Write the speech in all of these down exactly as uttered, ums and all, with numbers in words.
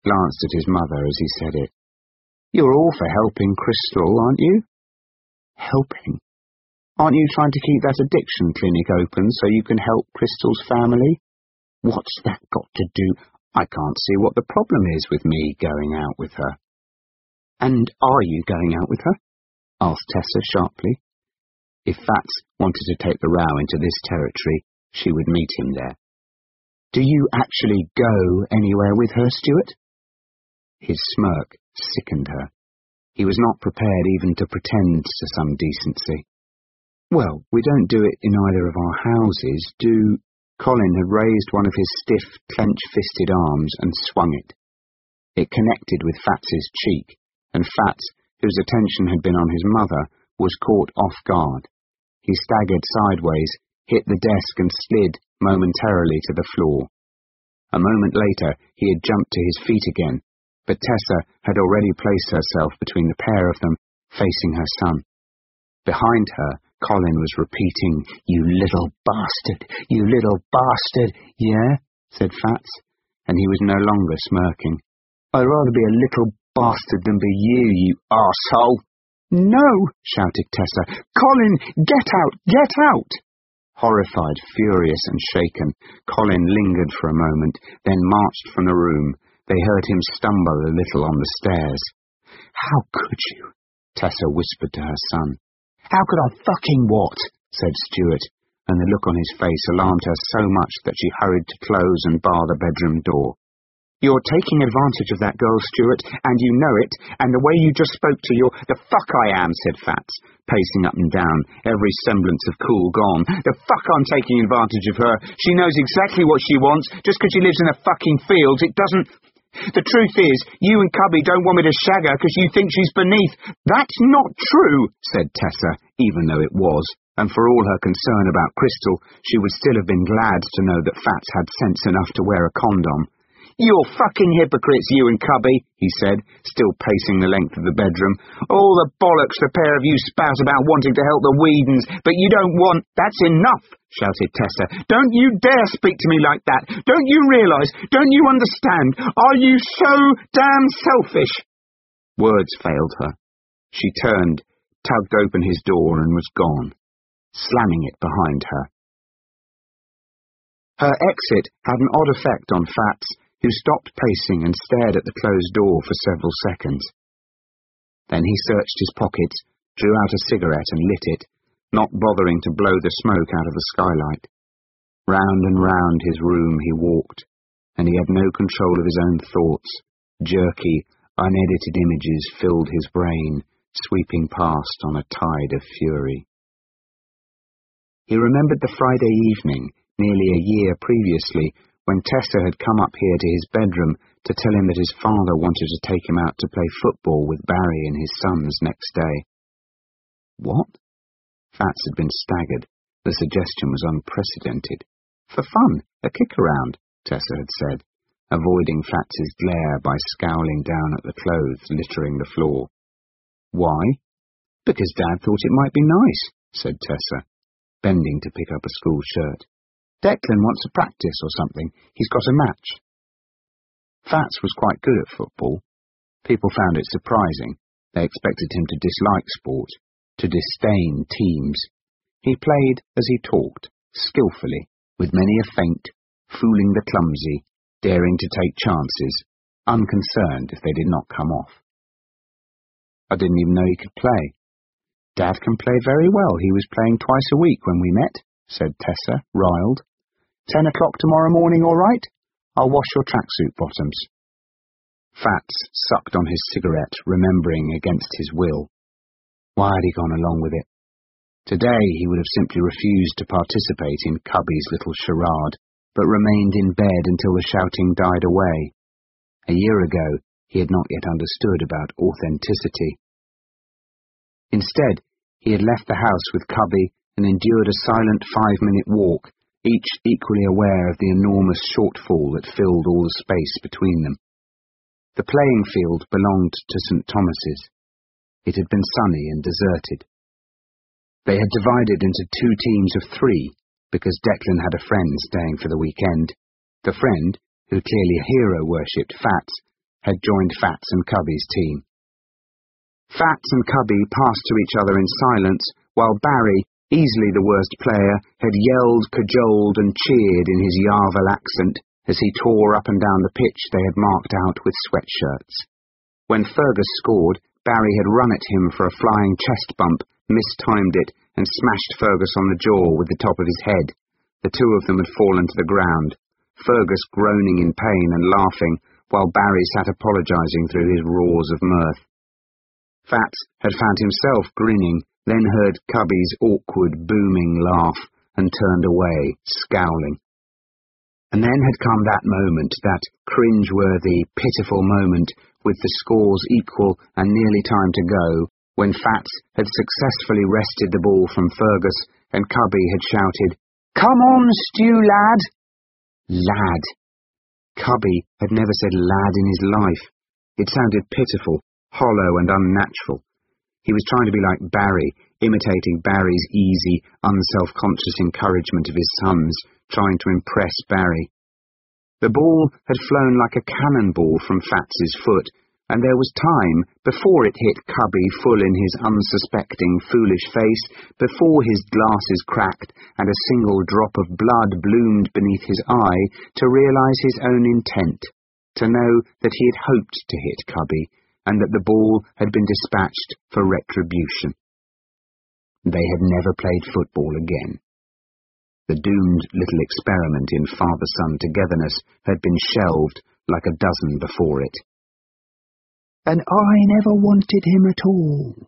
glanced at his mother as he said it. "You're all for helping Crystal, aren't you?" "Helping? Aren't you trying to keep that addiction clinic open so you can help Crystal's family? What's that got to do? I can't see what the problem is with me going out with her." "And are you going out with her?" asked Tessa sharply. If Fats wanted to take the row into this territory, she would meet him there. "Do you actually go anywhere with her, Stuart?" His smirk sickened her. He was not prepared even to pretend to some decency. "Well, we don't do it in either of our houses, do—" Colin had raised one of his stiff, clench-fisted arms and swung it. It connected with Fats's cheek, and Fats, whose attention had been on his mother, was caught off guard. He staggered sideways, hit the desk and slid momentarily to the floor. A moment later he had jumped to his feet again, but Tessa had already placed herself between the pair of them, facing her son. Behind her, Colin was repeating, "You little bastard, you little bastard." "Yeah," said Fats, and he was no longer smirking. "I'd rather be a little bastard than be you, you arsehole." "No," shouted Tessa. "Colin, get out, get out!" Horrified, furious and shaken, Colin lingered for a moment, then marched from the room. They heard him stumble a little on the stairs. "How could you?" Tessa whispered to her son. "How could I fucking what?" said Stuart, and the look on his face alarmed her so much that she hurried to close and bar the bedroom door. "You're taking advantage of that girl, Stuart, and you know it, and the way you just spoke to your—" "The fuck I am," said Fats, pacing up and down, every semblance of cool gone. "The fuck I'm taking advantage of her. She knows exactly what she wants, just because she lives in the fucking fields. It doesn't... The truth is, you and Cubby don't want me to shag her because you think she's beneath." "That's not true," said Tessa, even though it was, and for all her concern about Crystal, she would still have been glad to know that Fats had sense enough to wear a condom. "You're fucking hypocrites, you and Cubby," he said, still pacing the length of the bedroom. "All the bollocks the pair of you spout about wanting to help the Whedons, but you don't want—" "That's enough," shouted Tessa. "Don't you dare speak to me like that! Don't you realise? Don't you understand? Are you so damn selfish?" Words failed her. She turned, tugged open his door and was gone, slamming it behind her. Her exit had an odd effect on Fats, who stopped pacing and stared at the closed door for several seconds. Then he searched his pockets, drew out a cigarette and lit it, not bothering to blow the smoke out of the skylight. Round and round his room he walked, and he had no control of his own thoughts. Jerky, unedited images filled his brain, sweeping past on a tide of fury. He remembered the Friday evening, nearly a year previously, when Tessa had come up here to his bedroom to tell him that his father wanted to take him out to play football with Barry and his sons next day. What? Fats had been staggered. The suggestion was unprecedented. For fun, a kick-around, Tessa had said, avoiding Fats's glare by scowling down at the clothes littering the floor. Why? Because Dad thought it might be nice, said Tessa, bending to pick up a school shirt. Declan wants to practice or something. He's got a match. Fats was quite good at football. People found it surprising. They expected him to dislike sport, to disdain teams. He played as he talked, skillfully, with many a feint, fooling the clumsy, daring to take chances, unconcerned if they did not come off. I didn't even know he could play. Dad can play very well. He was playing twice a week when we met, said Tessa, riled. Ten o'clock tomorrow morning, all right? I'll wash your tracksuit bottoms. Fats sucked on his cigarette, remembering against his will. Why had he gone along with it? Today he would have simply refused to participate in Cubby's little charade, but remained in bed until the shouting died away. A year ago he had not yet understood about authenticity. Instead, he had left the house with Cubby and endured a silent five-minute walk, each equally aware of the enormous shortfall that filled all the space between them. The playing field belonged to Saint Thomas's. It had been sunny and deserted. They had divided into two teams of three, because Declan had a friend staying for the weekend. The friend, who clearly hero-worshipped Fats, had joined Fats and Cubby's team. Fats and Cubby passed to each other in silence, while Barry, easily the worst player, had yelled, cajoled and cheered in his Yarval accent as he tore up and down the pitch they had marked out with sweatshirts. When Fergus scored, Barry had run at him for a flying chest bump, mistimed it, and smashed Fergus on the jaw with the top of his head. The two of them had fallen to the ground, Fergus groaning in pain and laughing, while Barry sat apologising through his roars of mirth. Fats had found himself grinning, then heard Cubby's awkward, booming laugh, and turned away, scowling. And then had come that moment, that cringe-worthy, pitiful moment, with the scores equal and nearly time to go, when Fats had successfully wrested the ball from Fergus, and Cubby had shouted, "Come on, Stu, lad!" Lad. Cubby had never said lad in his life. It sounded pitiful, hollow and unnatural. He was trying to be like Barry, imitating Barry's easy, unself-conscious encouragement of his sons, trying to impress Barry. The ball had flown like a cannonball from Fats's foot, and there was time before it hit Cubby full in his unsuspecting, foolish face, before his glasses cracked and a single drop of blood bloomed beneath his eye, to realise his own intent, to know that he had hoped to hit Cubby, and that the ball had been dispatched for retribution. They had never played football again. The doomed little experiment in father-son togetherness had been shelved like a dozen before it. "And I never wanted him at all."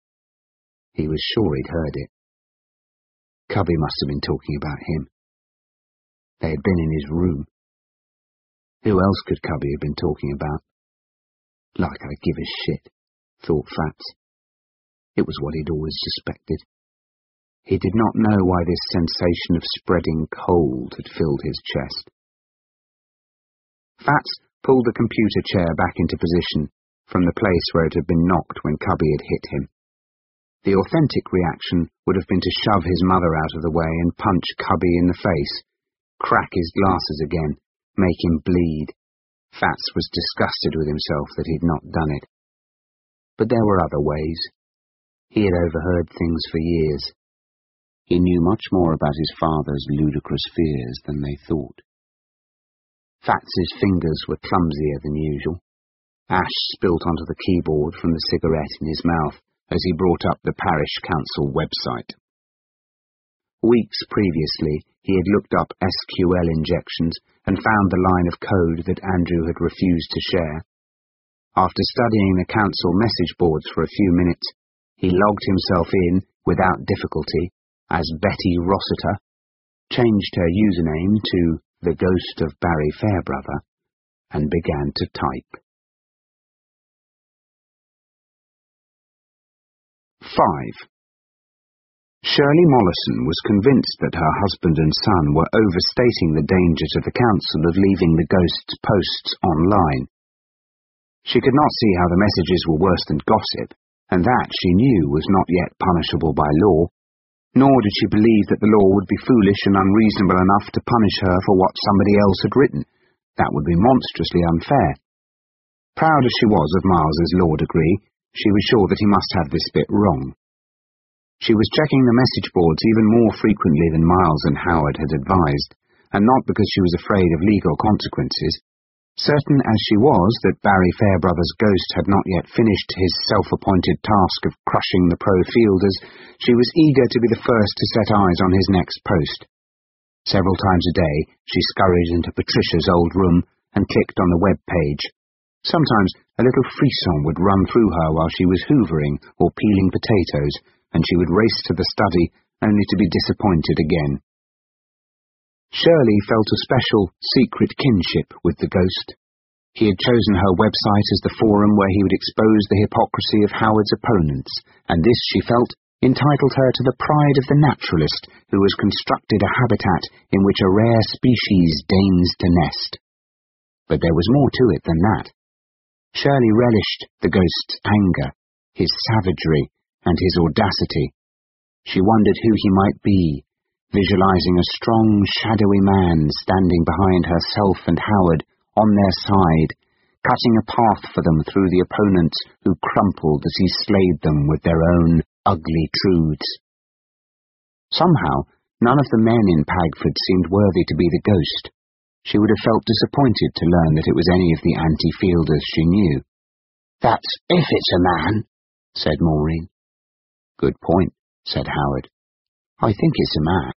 He was sure he'd heard it. Cubby must have been talking about him. They had been in his room. Who else could Cubby have been talking about? Like I give a shit, thought Fats. It was what he'd always suspected. He did not know why this sensation of spreading cold had filled his chest. Fats pulled the computer chair back into position, from the place where it had been knocked when Cubby had hit him. The authentic reaction would have been to shove his mother out of the way and punch Cubby in the face, crack his glasses again, make him bleed. Fats was disgusted with himself that he'd not done it. But there were other ways. He had overheard things for years. He knew much more about his father's ludicrous fears than they thought. Fats's fingers were clumsier than usual. Ash spilt onto the keyboard from the cigarette in his mouth as he brought up the parish council website. Weeks previously, he had looked up S Q L injections and found the line of code that Andrew had refused to share. After studying the council message boards for a few minutes, he logged himself in, without difficulty, as Betty Rossiter, changed her username to the Ghost of Barry Fairbrother, and began to type. five. Shirley Mollison was convinced that her husband and son were overstating the danger to the council of leaving the ghost's posts online. She could not see how the messages were worse than gossip, and that, she knew, was not yet punishable by law, nor did she believe that the law would be foolish and unreasonable enough to punish her for what somebody else had written. That would be monstrously unfair. Proud as she was of Miles's law degree, she was sure that he must have this bit wrong. She was checking the message boards even more frequently than Miles and Howard had advised, and not because she was afraid of legal consequences. Certain as she was that Barry Fairbrother's ghost had not yet finished his self-appointed task of crushing the pro-fielders, she was eager to be the first to set eyes on his next post. Several times a day she scurried into Patricia's old room and clicked on the web page. Sometimes a little frisson would run through her while she was hoovering or peeling potatoes, and she would race to the study only to be disappointed again. Shirley felt a special, secret kinship with the ghost. He had chosen her website as the forum where he would expose the hypocrisy of Howard's opponents, and this, she felt, entitled her to the pride of the naturalist who has constructed a habitat in which a rare species deigns to nest. But there was more to it than that. Shirley relished the ghost's anger, his savagery, and his audacity. She wondered who he might be, visualizing a strong, shadowy man standing behind herself and Howard, on their side, cutting a path for them through the opponents who crumpled as he slayed them with their own ugly truths. Somehow, none of the men in Pagford seemed worthy to be the ghost. She would have felt disappointed to learn that it was any of the anti-fielders she knew. "That's if it's a man," said Maureen. "Good point," said Howard. "I think it's a man."